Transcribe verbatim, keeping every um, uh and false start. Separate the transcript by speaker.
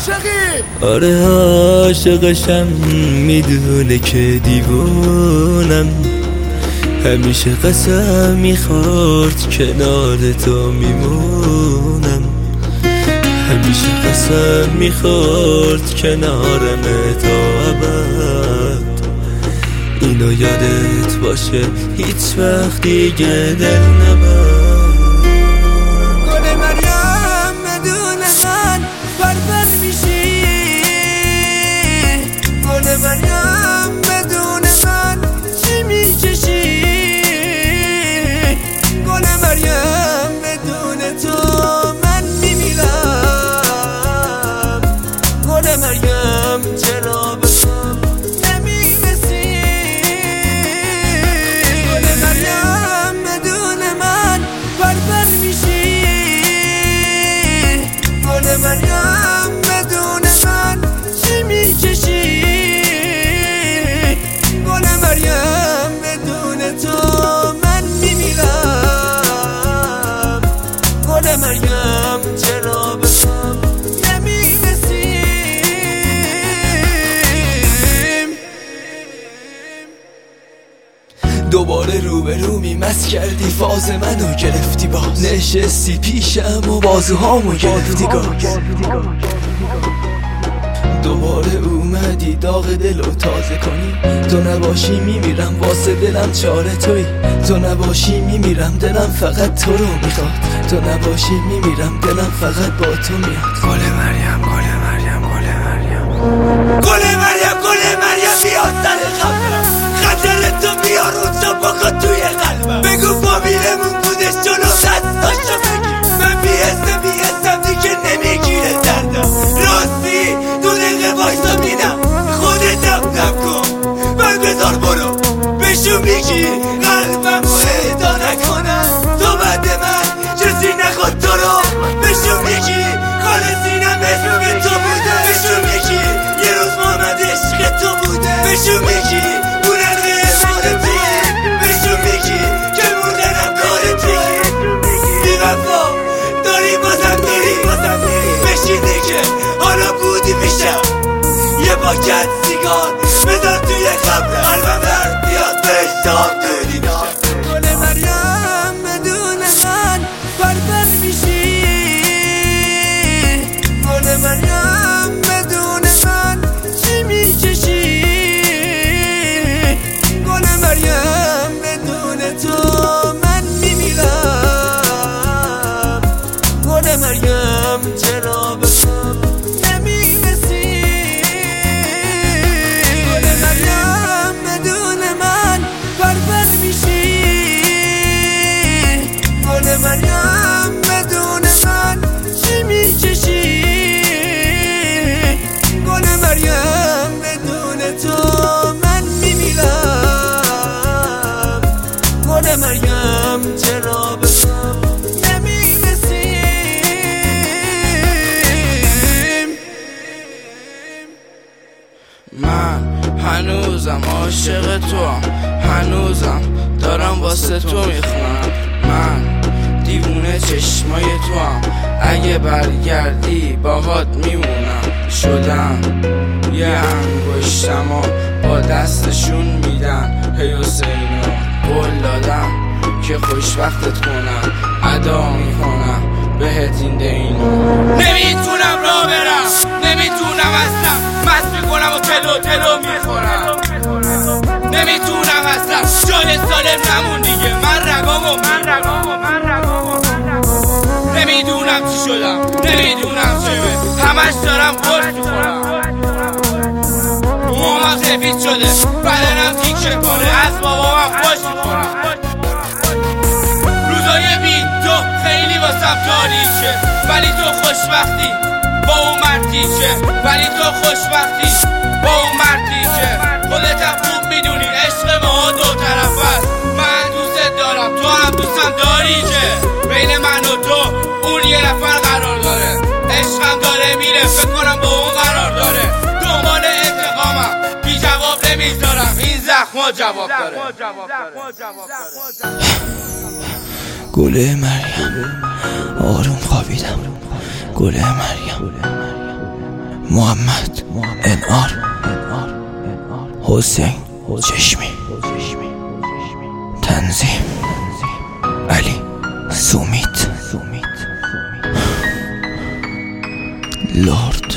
Speaker 1: عاشقی.
Speaker 2: آره عاشقشم، میدونه که دیوونم، همیشه قسم میخورد کنار تو میمونم، همیشه قسم میخورد کنارم تا ابد. اینو یادت باشه هیچ وقت دیگه دل نبر.
Speaker 1: گل مریم بدون من بربر میشی، گل مریم بدون من چی میکشی، گل مریم بدون تو من میمیرم، گل مریم چرا بسم نمیرسی، گل مریم بدون من بربر میشی، گل مریم بدون من چی میکشی، گل مریم بدون تو من میمیرم، گل مریم چرا بسم نمیرسی.
Speaker 2: دوباره روبرو میمس کردی، فاز منو گرفتی، باز نشستی پیشم و بازوهامو گرفتی گاز. دوباره اومدی داغ دلو تازه کنی، تو نباشی میمیرم واسه دلم چاره توی، تو نباشی میمیرم دلم فقط تو رو میخواد، تو نباشی میمیرم دلم فقط با تو میاد. گل مریم گل مریم گل مریم
Speaker 1: گل مریم گل مریم بیا سر خبرم، خطر تو بیار اون تا بکن توی قلبم، بگو فامیلمون بودش جلو دستاشو بگیر، من بیستم بیستم دیگه نمیگیره دردم، راستی دو دقیقه وایسا بینم خودتم نکن، من بذار برو بشو میگی قلبم رو ادا نکنم، تو بعد من کسی نخواد تو رو بشو میگی خالصینم اسم تو بوده، بشو میگی یه روز محمد عشق تو بوده، بشو میگی بونرقه مورتی، بشو میگی که موردنم کارتی، بی وفا داری بازم میری بشین دیگه حالا بودی میشم، یه پاکت سیگار بذار توی قبرم، قلبم در بیاد بشتاب تو دیدم. گل مریم بدون من بربر میشی، گل مریم بدون من چی میکشی، گل مریم بدون تو من میمیرم، گل مریم چرا بسم نمیرسی، گل مریم بدون من بربر میشی، گل مریم بدون من چی میکشی، گل مریم بدون تو من میمیرم، گل مریم چرا بسم نمیرسی.
Speaker 3: من هنوزم عاشق تو هم، هنوزم دارم واسه تو میخونم، من دیوونه چشمای تو هم، اگه برگردی باهات میمونم، شدم یه انگشتم و با دستشون میدن هی حسینو، قول دادم که خوشبختت کنم، ادا میکنم بهت این دینو، نمیتونم راه برم نمیتونم اصلا، مست میکنم و تلو تلو میخورم، نمیتونم اصلا جای سالم نمون دیگه، من رگامو من رگامو من رگامو نمیدونم چی شدم نمیدونم چه، همش دارم قرص میخورم، موامم سفید شده بدنم تیکه کنه، از بابامم خوش میخورم، روزای بی تو خیلی واسم تاریکه، ولی تو خوشبختی با اون مردی که، ولی تو خوشبختی با اون مردی که، خودتم خوب میدونی عشق ما دو طرف است، من دوست دارم تو هم دوستم داری که، بین من و تو اون یه نفر قرار داره، عشقم داره میره فکر کنم با اون قرار داره، دنبال انتقامم بی جواب نمیذارم، این زخما جواب داره.
Speaker 2: گل مریم آروم خوابیدم، گل مریم محمد انار حسین چشمی تنظیم علی سومیت لرد